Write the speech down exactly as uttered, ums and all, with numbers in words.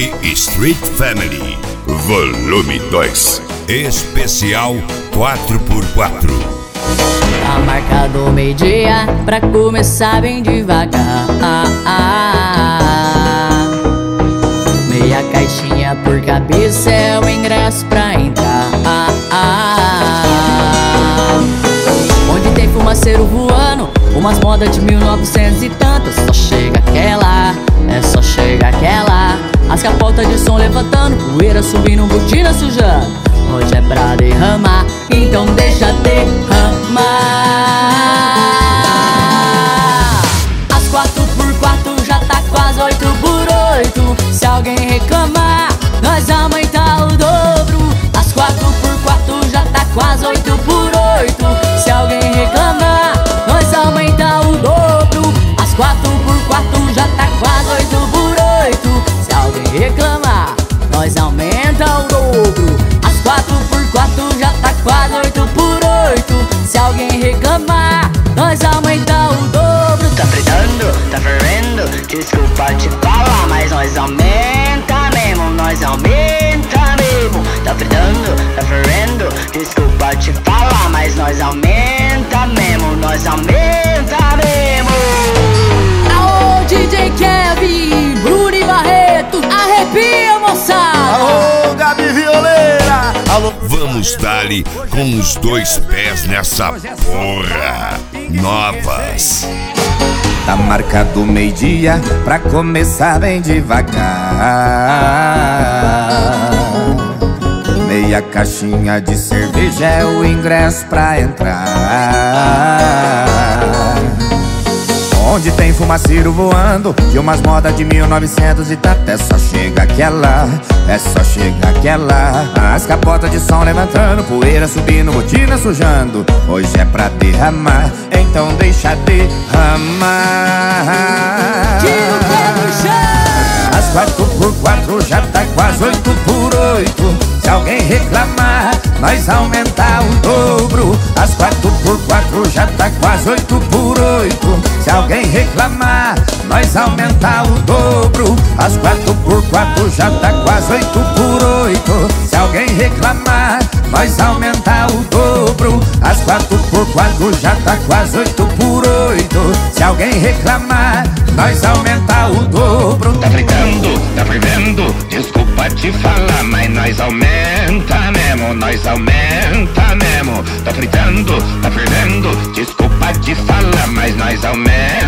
Top Street Family, volume dois, especial quatro por quatro. Tá marcado meio-dia pra começar bem devagar. Meia caixinha por cabeça é o ingresso pra entrar. Onde tem fumaceiro voando, umas modas de mil e novecentos e tantas. Só chega aquela, é só chega aquela. As capotas de som levantando, poeira subindo, botina sujando. Hoje é pra derramar, então deixa derramar. As quatro por quatro já tá quase oito por oito. Se alguém reclamar, nós aumentar o dobro. As quatro por quatro já tá quase oito por oito. Se alguém reclamar, nós aumentar o dobro. As quatro por quatro já tá quase oito por oito. Se alguém reclamar, nós aumenta o dobro. As quatro por quatro já tá quase oito por oito. Se alguém reclamar, nós aumenta o dobro. Tá fritando, tá fervendo, desculpa te falar, mas nós aumenta mesmo, nós aumenta mesmo. Tá fritando, tá fervendo, desculpa te falar, mas nós aumenta mesmo, nós aumenta mesmo. Aô, D J Kevin, Bruno e Barreto, arrepia, moçada. Alô, Gabi Violeira. Alô. Vamos dali com os dois pés nessa porra. Novas. Tá marcado meio-dia pra começar bem devagar. Meia caixinha de cerveja é o ingresso pra entrar. Onde tem fumaceiro voando e umas modas de mil e novecentos e tanto. É só chega aquela, é só chega aquela. As capotas de som levantando, poeira subindo, botina sujando. Hoje é pra derramar, então deixa derramar. Tira o pé do chão. As quatro por quatro já tá quase oito por oito. Se alguém reclamar, nós aumentar o dobro. As quatro por quatro já tá quase oito por oito. Se alguém reclamar, nós aumentar o dobro. As quatro por quatro já tá quase oito por oito. Se alguém reclamar, nós aumentar o dobro. As quatro por quatro já tá quase oito por oito. Se alguém reclamar, nós aumentar o dobro. Tá fritando, tá fervendo, desculpa te falar, mas nós aumenta mesmo, nós aumenta mesmo. Tá fritando, tá fervendo, desculpa te falar, mas nós aumenta